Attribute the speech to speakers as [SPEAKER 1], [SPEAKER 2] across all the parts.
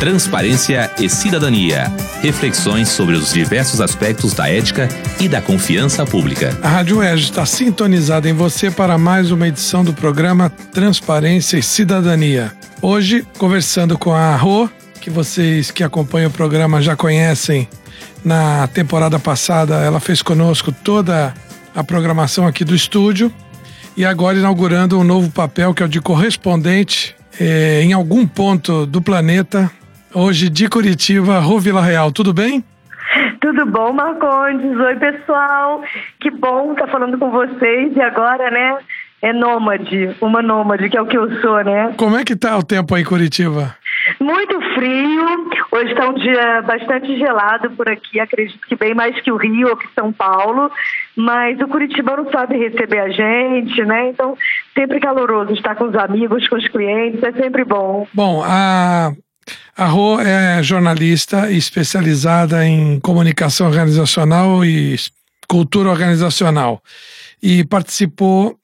[SPEAKER 1] Transparência e Cidadania. Reflexões sobre os diversos aspectos da ética e da confiança pública.
[SPEAKER 2] A Rádio UERJ está sintonizada em você para mais uma edição do programa Transparência e Cidadania. Hoje, conversando com a Rô, que vocês que acompanham o programa já conhecem. Na temporada passada, ela fez conosco toda a programação aqui do estúdio e agora inaugurando um novo papel que é o de correspondente em algum ponto do planeta. Hoje de Curitiba, Rô Villarreal, tudo bem?
[SPEAKER 3] Tudo bom, Marcondes? Oi, pessoal. Que bom estar falando com vocês. E agora, né, uma nômade, que é o que eu sou, né?
[SPEAKER 2] Como é que tá o tempo aí em Curitiba?
[SPEAKER 3] Muito frio. Hoje está um dia bastante gelado por aqui. Acredito que bem mais que o Rio ou que São Paulo. Mas o curitibano sabe receber a gente, né? Então, sempre caloroso estar com os amigos, com os clientes. É sempre bom.
[SPEAKER 2] Bom, a Rô é jornalista especializada em comunicação organizacional e cultura organizacional e participou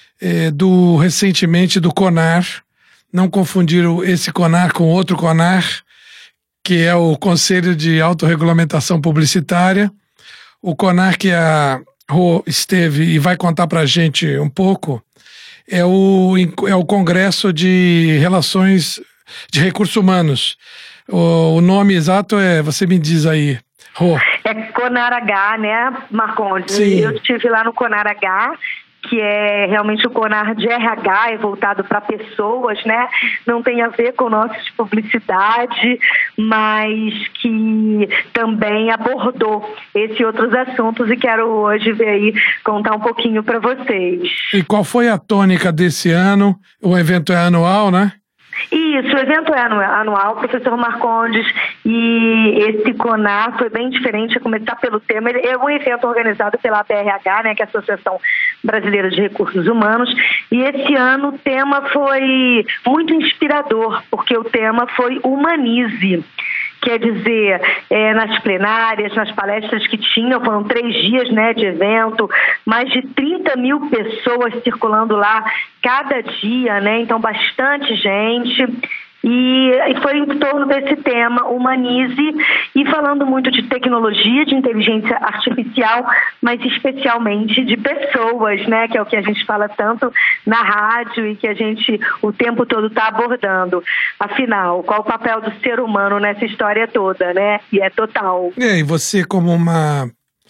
[SPEAKER 2] recentemente do CONAR, não confundir esse CONAR com outro CONAR, que é o Conselho de Autorregulamentação Publicitária. O CONAR que a Rô esteve e vai contar para a gente um pouco é o Congresso de Relações de Recursos Humanos. O nome exato você me diz aí, Rô.
[SPEAKER 3] É CONAR-H, né, Marcondes?
[SPEAKER 2] Sim.
[SPEAKER 3] Eu estive lá no CONAR-H, que é realmente o CONAR de RH, é voltado para pessoas, né? Não tem a ver com nossa publicidade, mas que também abordou esses outros assuntos e quero hoje ver aí, contar um pouquinho para vocês.
[SPEAKER 2] E qual foi a tônica desse ano? O evento é anual, né?
[SPEAKER 3] Isso, o evento é anual, professor Marcondes, e esse CONAR foi bem diferente, a começar pelo tema. Ele é um evento organizado pela ABRH, né, que é a Associação Brasileira de Recursos Humanos, e esse ano o tema foi muito inspirador, porque o tema foi Humanize. Quer dizer, nas plenárias, nas palestras que tinham, foram 3 dias, né, de evento, mais de 30 mil pessoas circulando lá cada dia, né, então bastante gente. E foi em torno desse tema, Humanize, e falando muito de tecnologia, de inteligência artificial, mas especialmente de pessoas, né? Que é o que a gente fala tanto na rádio e que a gente o tempo todo está abordando. Afinal, qual o papel do ser humano nessa história toda, né? E é total.
[SPEAKER 2] E você, como uma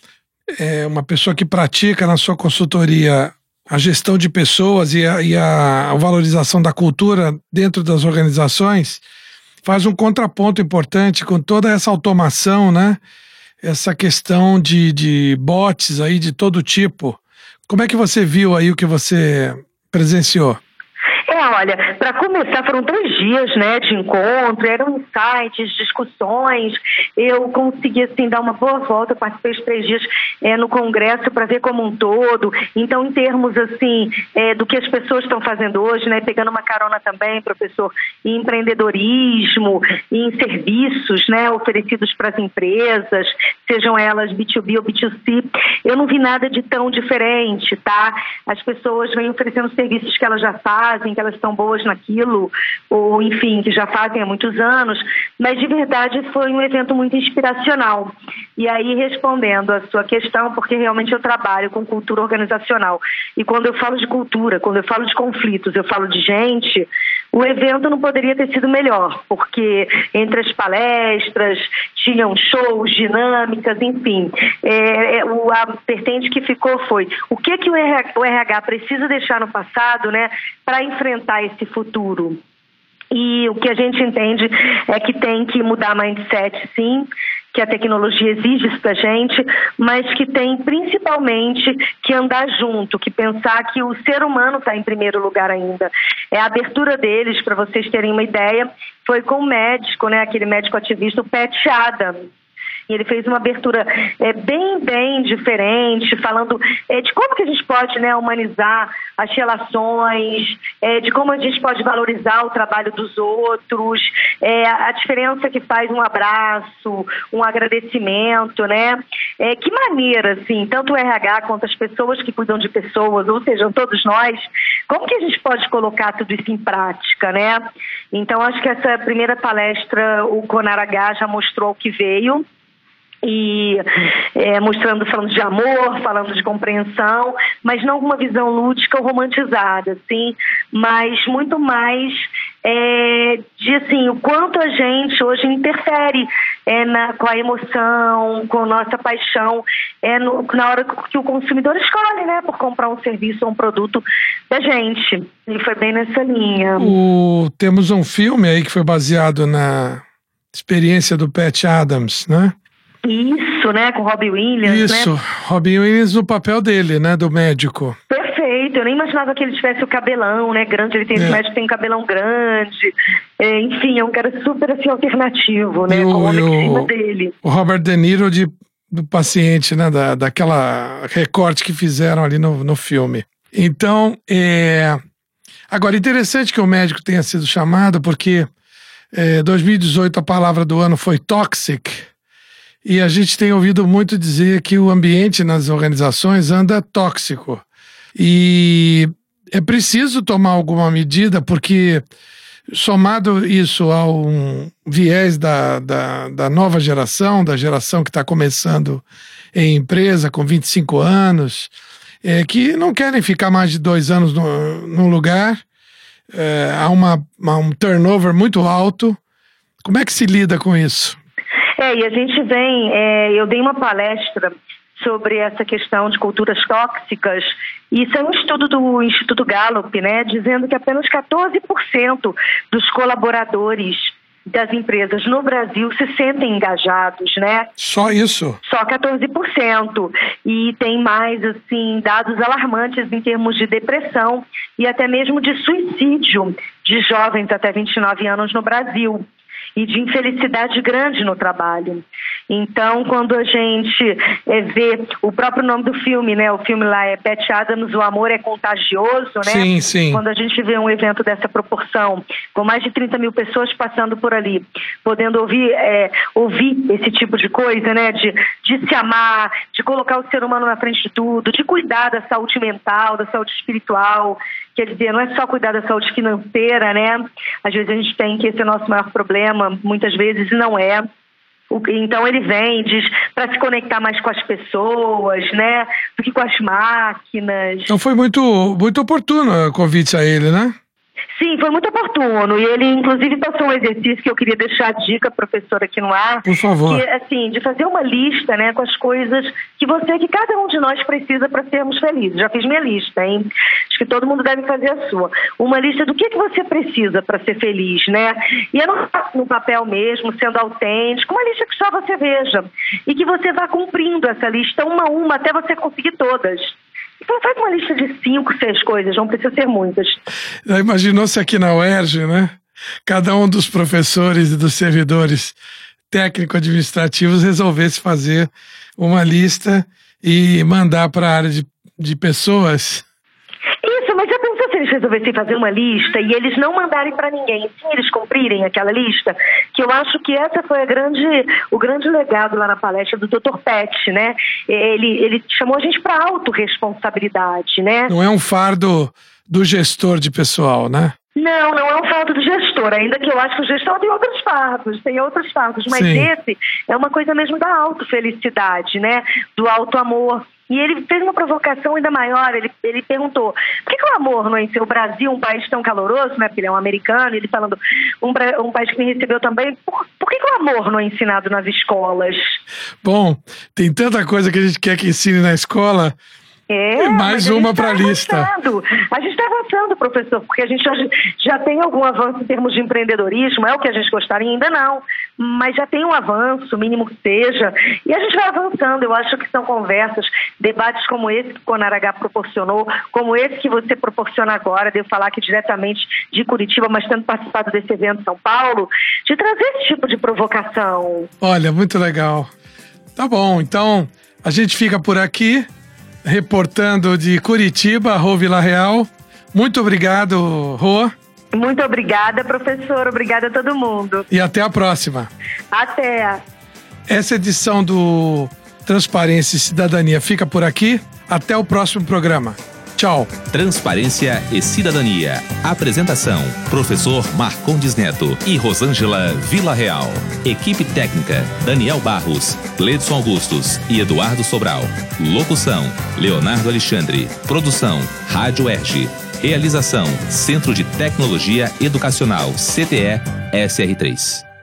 [SPEAKER 2] pessoa que pratica na sua consultoria a gestão de pessoas e a valorização da cultura dentro das organizações, faz um contraponto importante com toda essa automação, né? Essa questão de bots aí de todo tipo. Como é que você viu aí o que você presenciou?
[SPEAKER 3] Olha, para começar, foram 3 dias, né, de encontro, eram insights, discussões. Eu consegui, assim, dar uma boa volta, eu participei de 3 dias no Congresso para ver como um todo. Então, em termos, assim, do que as pessoas estão fazendo hoje, né, pegando uma carona também, professor, em empreendedorismo, em serviços, né, oferecidos para as empresas, sejam elas B2B ou B2C, eu não vi nada de tão diferente, tá? As pessoas vêm oferecendo serviços que elas já fazem, que elas estão boas naquilo, ou enfim, que já fazem há muitos anos, mas de verdade foi um evento muito inspiracional. E aí, respondendo a sua questão, porque realmente eu trabalho com cultura organizacional, e quando eu falo de cultura, quando eu falo de conflitos, eu falo de gente, o evento não poderia ter sido melhor, porque entre as palestras tinham shows, dinâmicas, enfim. A vertente que ficou foi o que o RH precisa deixar no passado, né, para enfrentar esse futuro. E o que a gente entende é que tem que mudar mindset, sim, que a tecnologia exige isso da gente, mas que tem principalmente que andar junto, que pensar que o ser humano está em primeiro lugar ainda. A abertura deles, para vocês terem uma ideia, foi com o médico, né, aquele médico ativista, o Pat Adams. E ele fez uma abertura bem diferente, falando de como que a gente pode, né, humanizar as relações, de como a gente pode valorizar o trabalho dos outros, a diferença que faz um abraço, um agradecimento, né? Que maneira, assim, tanto o RH quanto as pessoas que cuidam de pessoas, ou seja, todos nós, como que a gente pode colocar tudo isso em prática, né? Então, acho que essa primeira palestra, o CONAR-H já mostrou o que veio, e falando de amor, falando de compreensão, mas não com uma visão lúdica ou romantizada, assim, mas muito mais de, assim, o quanto a gente hoje interfere com a emoção, com a nossa paixão, na hora que o consumidor escolhe, né, por comprar um serviço ou um produto da gente. E foi bem nessa linha.
[SPEAKER 2] Temos um filme aí que foi baseado na experiência do Pat Adams, né?
[SPEAKER 3] Isso, né? Com Robin Williams,
[SPEAKER 2] Isso, né? Robin Williams no papel dele, né? Do médico.
[SPEAKER 3] Perfeito, eu nem imaginava que ele tivesse o cabelão, né? Grande, ele tem esse médico tem um cabelão grande. Enfim, é um cara super, assim, alternativo, né? Com o homem em cima dele. O
[SPEAKER 2] Robert De Niro do paciente, né? Daquela recorte que fizeram ali no filme. Então, agora, interessante que o médico tenha sido chamado, porque 2018 a palavra do ano foi toxic. E a gente tem ouvido muito dizer que o ambiente nas organizações anda tóxico. E é preciso tomar alguma medida, porque somado isso ao viés da nova geração, da geração que está começando em empresa com 25 anos, que não querem ficar mais de 2 anos no lugar, há um turnover muito alto. Como é que se lida com isso?
[SPEAKER 3] E a gente eu dei uma palestra sobre essa questão de culturas tóxicas, e isso é um estudo do Instituto Gallup, né, dizendo que apenas 14% dos colaboradores das empresas no Brasil se sentem engajados, né?
[SPEAKER 2] Só isso?
[SPEAKER 3] Só 14%. E tem mais, assim, dados alarmantes em termos de depressão e até mesmo de suicídio de jovens até 29 anos no Brasil. E de infelicidade grande no trabalho. Então, quando a gente vê o próprio nome do filme, né? O filme lá é Pat Adams, O Amor é Contagioso, né?
[SPEAKER 2] Sim, sim.
[SPEAKER 3] Quando a gente vê um evento dessa proporção, com mais de 30 mil pessoas passando por ali, podendo ouvir esse tipo de coisa, né? De se amar, de colocar o ser humano na frente de tudo, de cuidar da saúde mental, da saúde espiritual. Quer dizer, não é só cuidar da saúde financeira, né? Às vezes a gente tem que esse é o nosso maior problema, muitas vezes não é. Então ele vem, diz, para se conectar mais com as pessoas, né? Do que com as máquinas.
[SPEAKER 2] Então foi muito oportuno o convite a ele, né?
[SPEAKER 3] Sim, foi muito oportuno. E ele, inclusive, passou um exercício que eu queria deixar a dica, professora, aqui no ar.
[SPEAKER 2] Por favor.
[SPEAKER 3] Que, assim, de fazer uma lista, né, com as coisas que cada um de nós precisa para sermos felizes. Já fiz minha lista, hein? Acho que todo mundo deve fazer a sua. Uma lista do que você precisa para ser feliz, né? E eu não faço no papel mesmo, sendo autêntico, uma lista que só você veja. E que você vá cumprindo essa lista uma a uma, até você conseguir todas. Então faz uma lista de 5, 6 coisas, não precisa ser muitas.
[SPEAKER 2] Já imaginou se aqui na UERJ, né? Cada um dos professores e dos servidores técnico-administrativos resolvesse fazer uma lista e mandar para a área de pessoas.
[SPEAKER 3] Isso, mas já pensou se eles resolvessem fazer uma lista e eles não mandarem para ninguém, sim, eles cumprirem aquela lista? Que eu acho que essa foi o grande legado lá na palestra do Dr. Pat, né? Ele chamou a gente para autorresponsabilidade, né?
[SPEAKER 2] Não é um fardo do gestor de pessoal, né?
[SPEAKER 3] Não é um fardo do gestor, ainda que eu acho que o gestor tem outros fardos, mas
[SPEAKER 2] Sim.
[SPEAKER 3] Esse é uma coisa mesmo da autofelicidade, né? Do auto-amor. E ele fez uma provocação ainda maior, ele perguntou, por que o amor não é em seu Brasil, um país tão caloroso, né? Porque ele é um americano, ele falando, um país que me recebeu também, por que o amor não é ensinado nas escolas?
[SPEAKER 2] Bom, tem tanta coisa que a gente quer que ensine na escola. Mais uma para a lista.
[SPEAKER 3] A gente está avançando, professor, porque a gente já tem algum avanço em termos de empreendedorismo, é o que a gente gostaria, ainda não, mas já tem um avanço, mínimo que seja, e a gente vai avançando. Eu acho que são conversas, debates como esse que o CONAR-H proporcionou, como esse que você proporciona agora, devo falar aqui diretamente de Curitiba, mas tendo participado desse evento em São Paulo, de trazer esse tipo de provocação.
[SPEAKER 2] Olha, muito legal. Tá bom, então a gente fica por aqui, reportando de Curitiba, Rô Vilarreal. Muito obrigado, Rô.
[SPEAKER 3] Muito obrigada, professor. Obrigada a todo mundo.
[SPEAKER 2] E até a próxima.
[SPEAKER 3] Até.
[SPEAKER 2] Essa edição do Transparência e Cidadania fica por aqui. Até o próximo programa. Tchau.
[SPEAKER 1] Transparência e Cidadania. Apresentação: Professor Marcondes Neto e Rosângela Vilarreal. Equipe técnica: Daniel Barros, Gledson Augustos e Eduardo Sobral. Locução: Leonardo Alexandre. Produção: Rádio Erge. Realização: Centro de Tecnologia Educacional, CTE, SR3.